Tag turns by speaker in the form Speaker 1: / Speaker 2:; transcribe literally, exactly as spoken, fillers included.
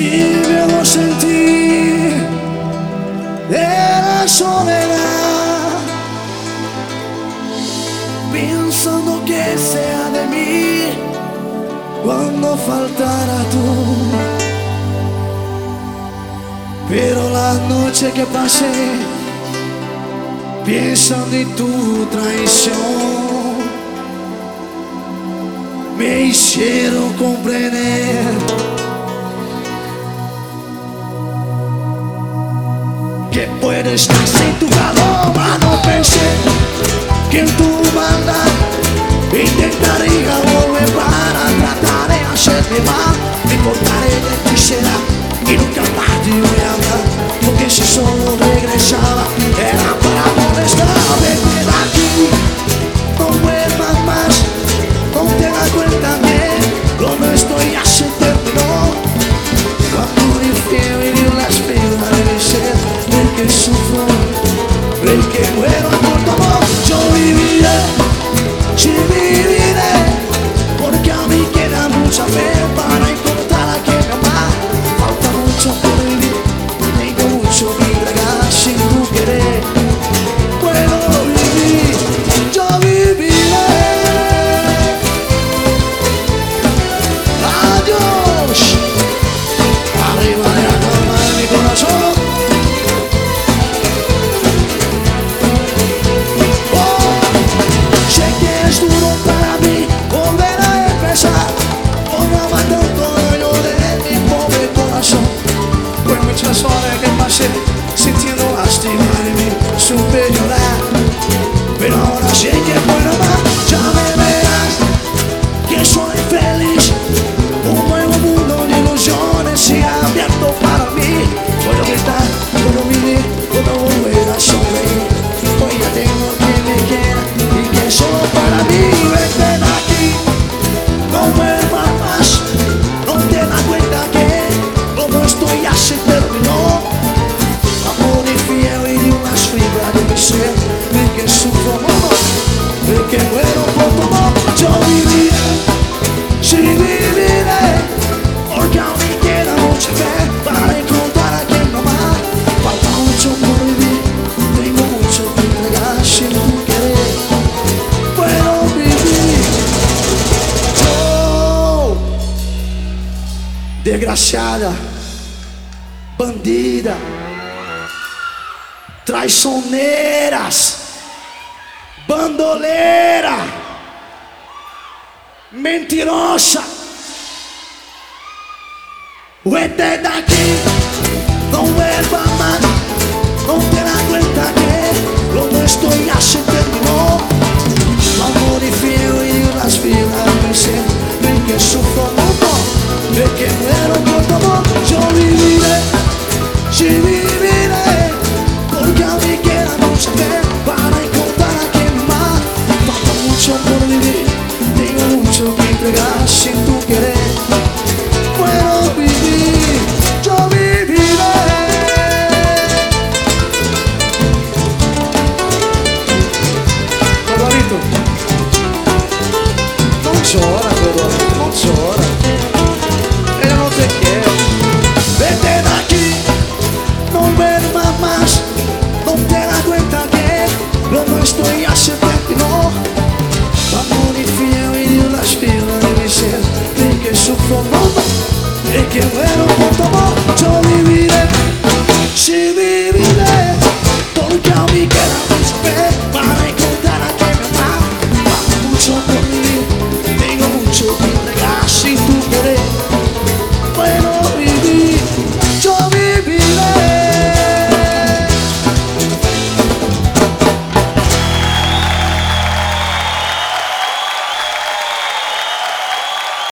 Speaker 1: Si luego sentí de la soledad, pensando que sea de mí cuando faltara tú. Pero la noche que pasé pensando en tu traición me hicieron comprender que puedes estar sin tu paloma. No pensé que en tu maldad intentaría volver para tratar de hacerte mal. Me cortaré de ti será y nunca más te voy a hablar, porque si solo regresaba era para molestar. Vete de aquí, no vuelvas más, no te das cuenta que lo nuestro ya se terminó. Cuando el frío y dio las fibras de ser el que sufro, el que muero por tu amor. Yo viviré, sí viviré, porque a mí queda mucha fe para encontrar a quien amar. Falta mucho por vivir, tengo mucho que entregar sin tu querer. Puedo vivir, yo viviré. Adiós, arriba de la cama de mi corazón. Oh, sé que es duro para mí volver a empezar, por amar tanto yo de mi pobre corazón. Fue muchas horas que pasé sintiendo lástima de mí, supe llorar, pero ahora sé que puedo amar. Ya me verás que soy feliz, un nuevo mundo de ilusiones se ha abierto para mí. Puedo gritar, puedo vivir, puedo volver a sonreír. Hoy ya tengo quien me quiera y que es solo para mí. Vete de aquí, no vuelvas más, no te das cuenta que lo nuestro ya se terminó. Amor infiel y de unas fibras de mi ser, el que sufro amor, el que muero por tu amor. Yo viviré, sí viviré, porque a mí queda mucha fe para encontrar a quien amar. Falta mucho por vivir, tengo mucho que entregar sin tu querer. Puedo vivir, yo, desgraciada, bandida, traicioneras, bandolera, mentirosa. Vete de aquí, no vuelvas más, no te das cuenta que lo nuestro ya se terminó. Amor infiel y las fibras de mi ser, el que sufro amor, el que muero por tu amor. Yo viviré, sí viviré, porque a mí queda mucha fe para encontrar a quien amar. Falta mucho por vivir, tengo mucho que entregar sin tu querer. Puedo vivir, yo viviré. Favorito, no llora, pero no llora. Ella no te quiere. Vete de aquí, no vuelvas más, no te das cuenta que lo nuestro ya se terminó. Amor infiel y de las fibras de mi ser, el que sufro amor, el que muero